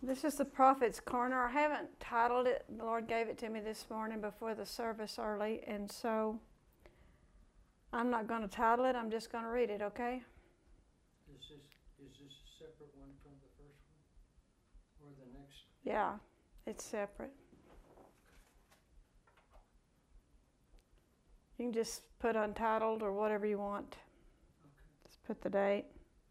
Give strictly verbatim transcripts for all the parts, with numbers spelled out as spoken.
This is the Prophet's Corner. I haven't titled it. The Lord gave it to me this morning before the service early, and so I'm not going to title it. I'm just going to read it, okay? Is this, is this a separate one from the first one? Or the next? Yeah, it's separate. You can just put untitled or whatever you want. Okay. Just put the date.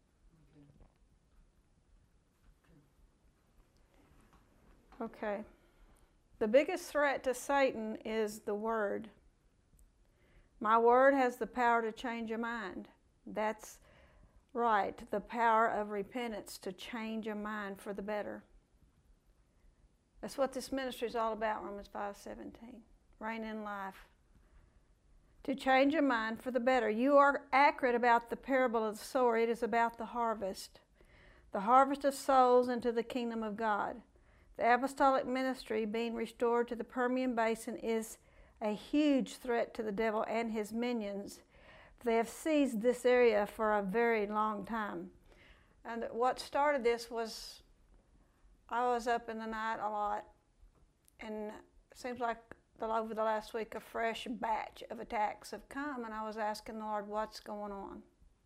Okay. The biggest threat to Satan is the Word. My Word has the power to change a mind. That's right, the power of repentance to change a mind for the better. That's what this ministry is all about, Romans five seventeen. Reign in life. To change a mind for the better. You are accurate about the parable of the sower. It is about the harvest. The harvest of souls into the kingdom of God. The apostolic ministry being restored to the Permian Basin is a huge threat to the devil and his minions. They have seized this area for a very long time. And what started this was, I was up in the night a lot, and it seems like over the last week a fresh batch of attacks have come, and I was asking the Lord, what's going on?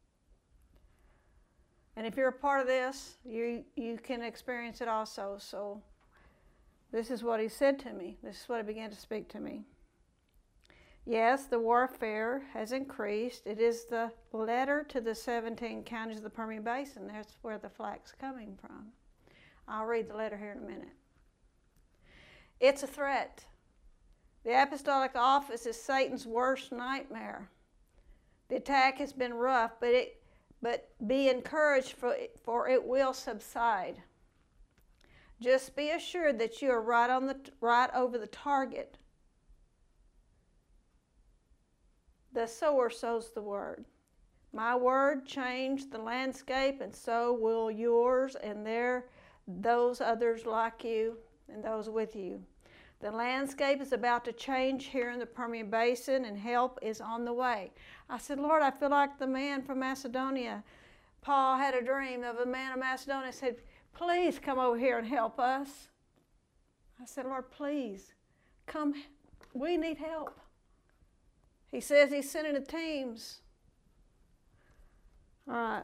And if you're a part of this, you, you can experience it also. So this is what he said to me. This is what he began to speak to me. Yes, the warfare has increased. It is the letter to the seventeen counties of the Permian Basin. That's where the flak's coming from. I'll read the letter here in a minute. It's a threat. The apostolic office is Satan's worst nightmare. The attack has been rough, but it, but be encouraged, for it, for it will subside. Just be assured that you are right on the right over the target. The sower sows the word. My word changed the landscape, and so will yours, and there those others like you and those with you. The landscape is about to change here in the Permian Basin, and help is on the way. I said, Lord, I feel like the man from Macedonia. Paul had a dream of a man of Macedonia, said, please come over here and help us. I said, Lord, please, come. We need help. He says he's sending the teams. All right.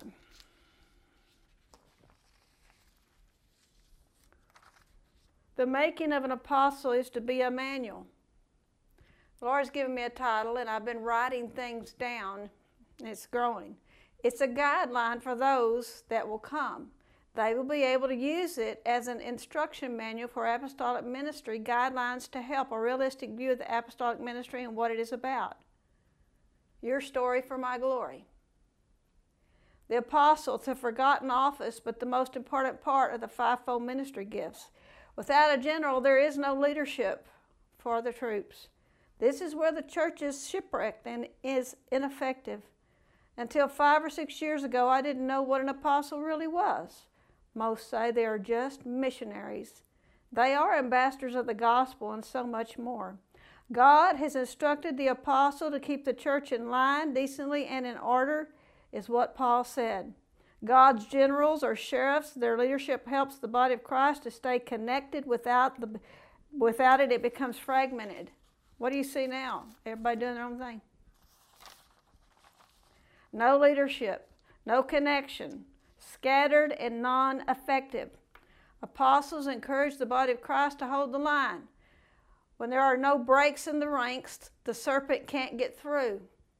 The making of an apostle is to be a manual. The Lord's given me a title, and I've been writing things down, and it's growing. It's a guideline for those that will come. They will be able to use it as an instruction manual for apostolic ministry, guidelines to help a realistic view of the apostolic ministry and what it is about. Your story for my glory. The apostle, it's a forgotten office, but the most important part of the fivefold ministry gifts. Without a general, there is no leadership for the troops. This is where the church is shipwrecked and is ineffective. Until five or six years ago, I didn't know what an apostle really was. Most say they are just missionaries. They are ambassadors of the gospel and so much more. God has instructed the apostle to keep the church in line, decently and in order, is what Paul said. God's generals or sheriffs, their leadership helps the body of Christ to stay connected. Without, the, without it, it becomes fragmented. What do you see now? Everybody doing their own thing. No leadership, no connection, scattered and non-effective. Apostles encourage the body of Christ to hold the line. When there are no breaks in the ranks, the serpent can't get through.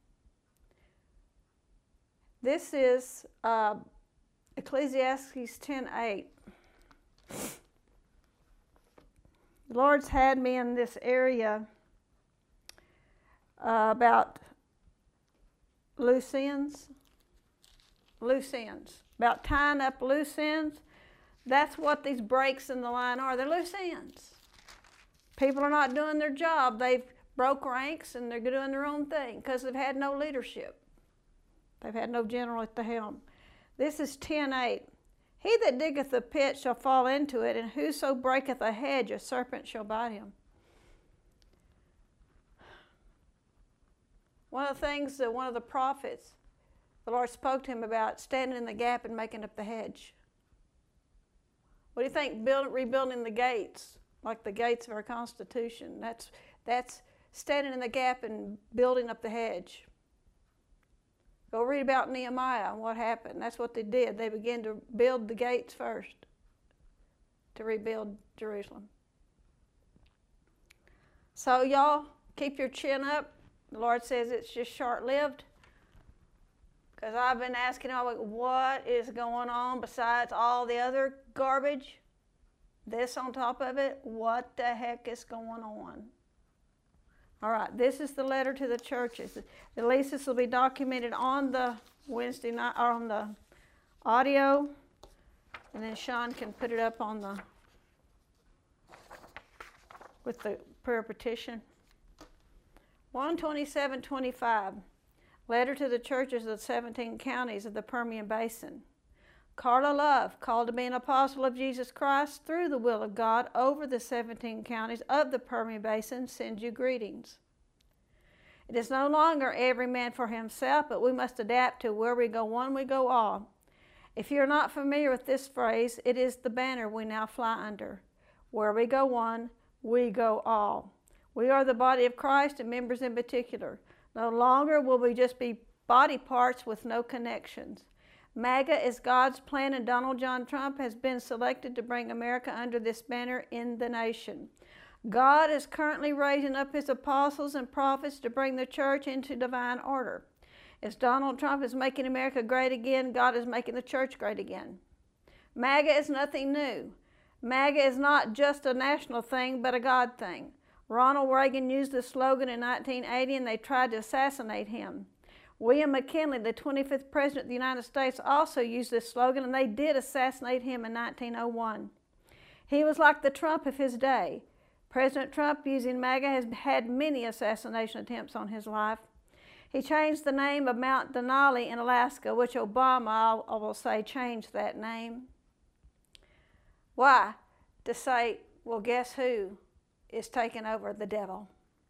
This is uh, Ecclesiastes ten eight. The Lord's had me in this area uh, about loose ends. Loose ends. About tying up loose ends. That's what these breaks in the line are. They're loose ends. People are not doing their job. They've broke ranks and they're doing their own thing because they've had no leadership. They've had no general at the helm. This is ten eight. He that diggeth a pit shall fall into it, and whoso breaketh a hedge, a serpent shall bite him. One of the things that one of the prophets, the Lord spoke to him about standing in the gap and making up the hedge. What do you think build, rebuilding the gates, like the gates of our Constitution? That's, that's standing in the gap and building up the hedge. Go read about Nehemiah and what happened. That's what they did. They began to build the gates first to rebuild Jerusalem. So y'all, keep your chin up. The Lord says it's just short-lived. Because I've been asking all week, what is going on besides all the other garbage? This on top of it, what the heck is going on? All right, this is the letter to the churches. At least this will be documented on the Wednesday night, or on the audio, and then Sean can put it up on the, with the prayer petition. one twenty-seven twenty-five, letter to the churches of the seventeen counties of the Permian Basin. Carla Love, called to be an apostle of Jesus Christ through the will of God over the seventeen counties of the Permian Basin, sends you greetings. It is no longer every man for himself, but we must adapt to where we go one, we go all. If you're not familiar with this phrase, it is the banner we now fly under. Where we go one, we go all. We are the body of Christ and members in particular. No longer will we just be body parts with no connections. MAGA is God's plan, and Donald John Trump has been selected to bring America under this banner in the nation. God is currently raising up his apostles and prophets to bring the church into divine order. As Donald Trump is making America great again, God is making the church great again. MAGA is nothing new. MAGA is not just a national thing, but a God thing. Ronald Reagan used this slogan in nineteen eighty, and they tried to assassinate him. William McKinley, the twenty-fifth President of the United States, also used this slogan, and they did assassinate him in nineteen oh one. He was like the Trump of his day. President Trump, using MAGA, has had many assassination attempts on his life. He changed the name of Mount Denali in Alaska, which Obama, I will say, changed that name. Why? To say, well, guess who is taking over? The devil.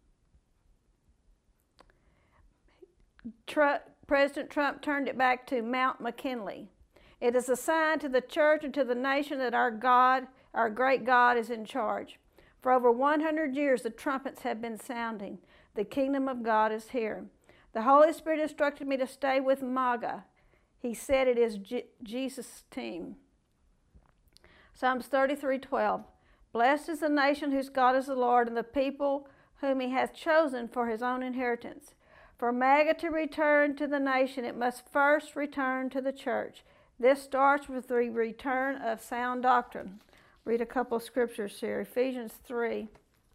Trump, President Trump turned it back to Mount McKinley. It is a sign to the church and to the nation that our God, our great God, is in charge. For over one hundred years, the trumpets have been sounding. The kingdom of God is here. The Holy Spirit instructed me to stay with MAGA. He said it is Je- Jesus' team. Psalms thirty-three twelve. Blessed is the nation whose God is the Lord, and the people whom he hath chosen for his own inheritance. For MAGA to return to the nation, it must first return to the church. This starts with the return of sound doctrine. Read a couple of scriptures here. Ephesians three.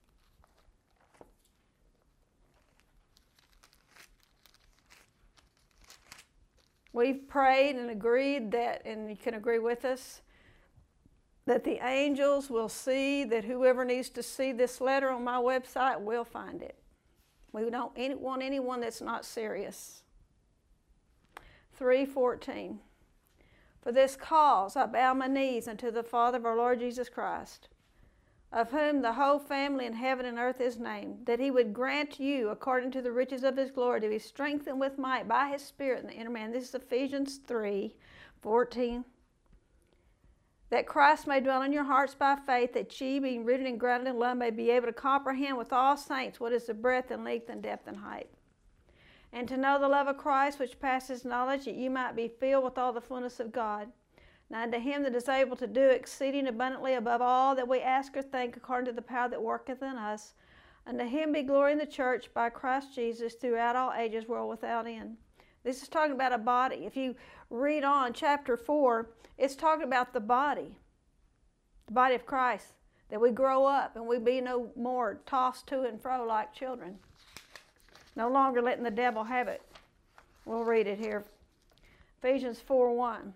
We've prayed and agreed that, and you can agree with us, that the angels will see that whoever needs to see this letter on my website will find it. We don't any, want anyone that's not serious. three fourteen. For this cause I bow my knees unto the Father of our Lord Jesus Christ, of whom the whole family in heaven and earth is named, that he would grant you, according to the riches of his glory, to be strengthened with might by his Spirit in the inner man. This is Ephesians three fourteen. That Christ may dwell in your hearts by faith, that ye, being rooted and grounded in love, may be able to comprehend with all saints what is the breadth and length and depth and height. And to know the love of Christ, which passes knowledge, that you might be filled with all the fullness of God. Now unto him that is able to do exceeding abundantly above all that we ask or think, according to the power that worketh in us, unto him be glory in the church by Christ Jesus throughout all ages, world without end. This is talking about a body. If you read on chapter four, it's talking about the body, the body of Christ, that we grow up and we be no more tossed to and fro like children. No longer letting the devil have it. We'll read it here. Ephesians four one.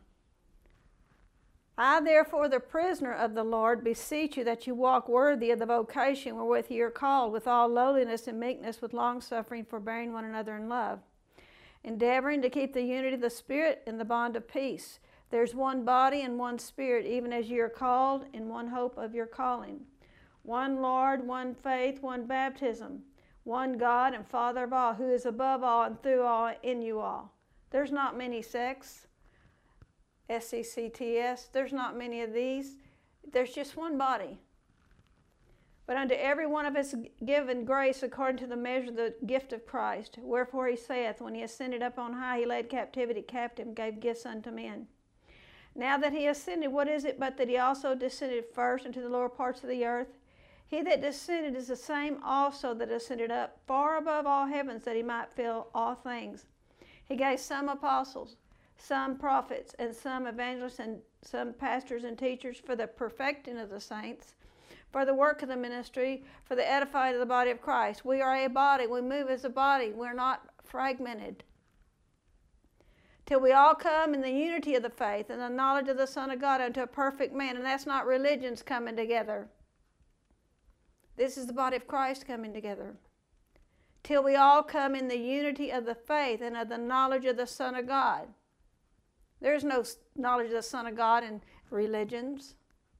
I therefore, the prisoner of the Lord, beseech you that you walk worthy of the vocation wherewith ye are called, with all lowliness and meekness, with longsuffering, forbearing one another in love, endeavoring to keep the unity of the Spirit in the bond of peace. There's one body and one Spirit, even as ye are called, in one hope of your calling. One Lord, one faith, one baptism, one God and Father of all, who is above all and through all in you all. There's not many sects, S E C T S. There's not many of these. There's just one body. But unto every one of us given grace according to the measure of the gift of Christ. Wherefore he saith, when he ascended up on high, he led captivity captive and gave gifts unto men. Now that he ascended, what is it but that he also descended first into the lower parts of the earth? He that descended is the same also that ascended up far above all heavens, that he might fill all things. He gave some apostles, some prophets, and some evangelists, and some pastors and teachers for the perfecting of the saints, for the work of the ministry, for the edifying of the body of Christ. We are a body. We move as a body. We're not fragmented. Till we all come in the unity of the faith and the knowledge of the Son of God unto a perfect man. And that's not religions coming together. This is the body of Christ coming together. Till we all come in the unity of the faith and of the knowledge of the Son of God. There's no knowledge of the Son of God in religions.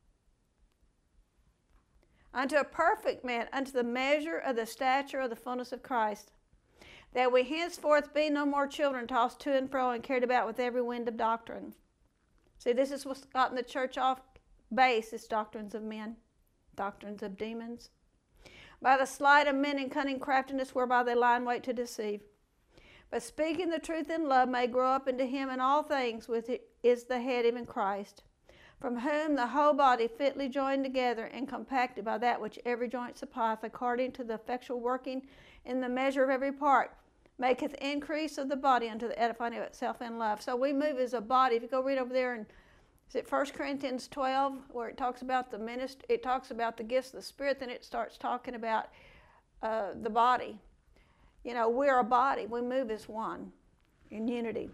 Unto a perfect man, unto the measure of the stature of the fullness of Christ, that we henceforth be no more children, tossed to and fro and carried about with every wind of doctrine. See, this is what's gotten the church off base, is doctrines of men, doctrines of demons. By the sleight of men and cunning craftiness whereby they lie in wait to deceive. But speaking the truth in love may grow up into him in all things, which is the head, even Christ, from whom the whole body fitly joined together and compacted by that which every joint supplieth, according to the effectual working in the measure of every part, maketh increase of the body unto the edifying of itself in love. So we move as a body. If you go read over there in, is it First Corinthians twelve, where it talks about the ministry, it talks about the gifts of the Spirit, then it starts talking about uh, the body. You know, we're a body. We move as one in unity.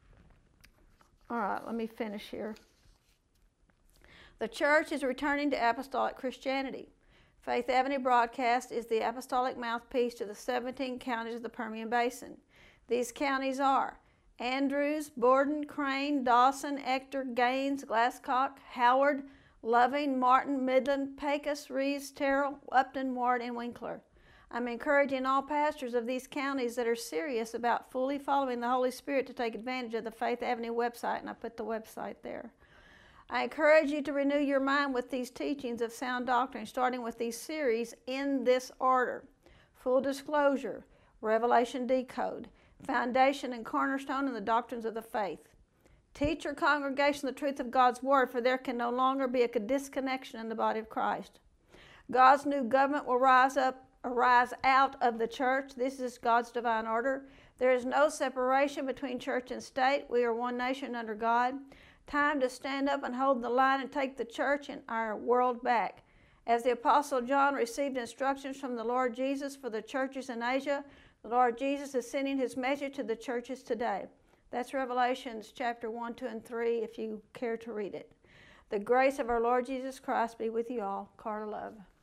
All right, let me finish here. The church is returning to apostolic Christianity. Faith Avenue Broadcast is the apostolic mouthpiece to the seventeen counties of the Permian Basin. These counties are Andrews, Borden, Crane, Dawson, Ector, Gaines, Glasscock, Howard, Loving, Martin, Midland, Pecos, Reeves, Terrell, Upton, Ward, and Winkler. I'm encouraging all pastors of these counties that are serious about fully following the Holy Spirit to take advantage of the Faith Avenue website, and I put the website there. I encourage you to renew your mind with these teachings of sound doctrine, starting with these series in this order: Full Disclosure, Revelation Decode, Foundation and Cornerstone, and the Doctrines of the Faith. Teach your congregation the truth of God's Word, for there can no longer be a disconnection in the body of Christ. God's new government will rise up, arise out of the church. This is God's divine order. There is no separation between church and state. We are one nation under God. Time to stand up and hold the line and take the church and our world back. As the Apostle John received instructions from the Lord Jesus for the churches in Asia, the Lord Jesus is sending his message to the churches today. That's Revelations chapter one, two, and three, if you care to read it. The grace of our Lord Jesus Christ be with you all. Carla Love.